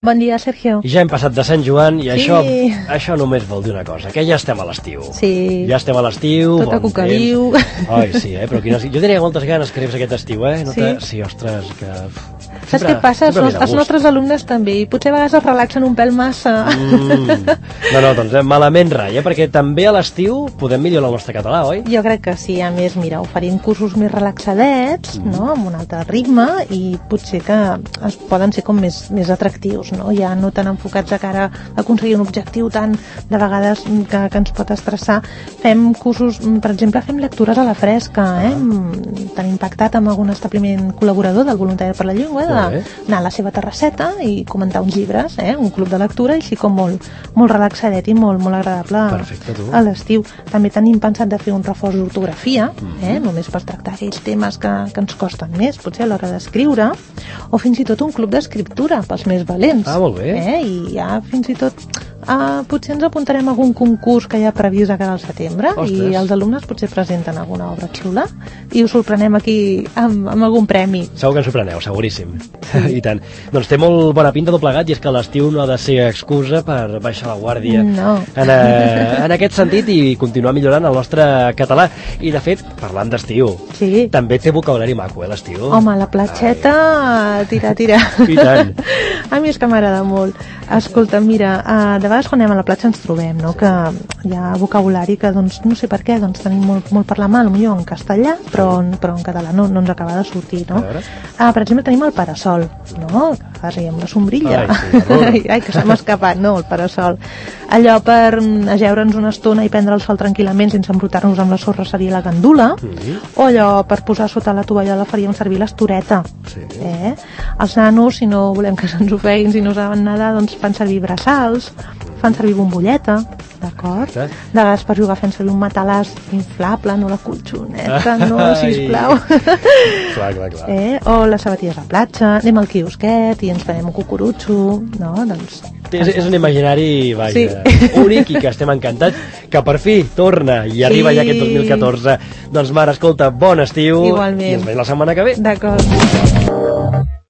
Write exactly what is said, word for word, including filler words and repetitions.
Bon dia, Sergio. I ja hem passat de Sant Joan i Sí. això, això només vol dir una cosa, que ja estem a l'estiu. Sí. Ja estem a l'estiu. Tot a bon cucaliu. temps. Ai, sí, eh? Però quines... Jo tenia moltes ganes que arribés aquest estiu, eh? No Sí? te... Sí, ostres, que... Saps què passa? Els, els nostres alumnes també, i potser a vegades es relaxen un pèl massa. Mm. No, no, doncs eh, malament rai, eh? Perquè també a l'estiu podem millorar el nostre català, oi? Jo crec que sí, a més, mira, oferim cursos més relaxadets, mm. no?, amb un altre ritme, i potser que es poden ser com més, més atractius, no? Ja no tan enfocats a cara a aconseguir un objectiu tan, de vegades, que, que ens pot estressar. Fem cursos, per exemple, fem lectures a la fresca, eh? Ah. Tenim pactat amb algun establiment col·laborador del Voluntari per la Llengua, d'anar a la seva terrasseta i comentar uns llibres, eh? Un club de lectura, així com molt, molt relaxadet i molt, molt agradable. Perfecte, tu. A l'estiu. També tenim pensat de fer un reforç d'ortografia, eh? Només per tractar aquells temes que, que ens costen més, potser a l'hora d'escriure, o fins i tot un club d'escriptura pels més valents. Ah, molt bé. Eh? I ja fins i tot Uh, potser ens apuntarem a algun concurs que hi ha previst a cara al setembre. Ostres. I els alumnes potser presenten alguna obra xula i us sorprenem aquí amb, amb algun premi. Segur que ens sorpreneu, seguríssim. Sí. I tant. Doncs té molt bona pinta tot plegat, i és que l'estiu no ha de ser excusa per baixar la guàrdia. No. En, uh, en aquest sentit, i continuar millorant el nostre català. I de fet, parlant d'estiu, sí. també té vocabulari maco, eh, l'estiu. Home, la platxeta, Ai. tira, tira. I tant. A mi és que m'agrada molt. Escolta, mira, uh, de vegades quan anem a la platja ens trobem, no?, que hi ha vocabulari que, doncs, no sé per què, doncs tenim molt, molt per la mà, potser en castellà, però, però en català no, no ens acaba de sortir, no? Uh, per exemple, tenim el parasol, no?, que riem la sombrilla. Ai, sí, ai, ai, que se m'ha escapat, no, el parasol. Allò per ajeure'ns una estona i prendre el sol tranquil·lament sense embrutar-nos amb la sorra seria la gandula, mm-hmm. o allò per posar sota la tovallola faríem servir l'estoreta. Sí. Eh? Els nanos, si no volem que se'ns ofeguin, si no saben nedar, doncs fan servir braçals, fan servir bombolleta, d'acord? De vegades per jugar fem servir un matalàs inflable, no la colxoneta, no, sisplau. Clar, clar, clar. Eh? O les sabatilles a platja, anem al quiosquet i ens prenem un cucurutxo, no? Doncs... És, és un imaginari, vaja, sí. únic, i que estem encantats que per fi torna i arriba sí. ja aquest dos mil catorze. Doncs, mare, escolta, bon estiu. Igualment. I ens veiem la setmana que ve. D'acord.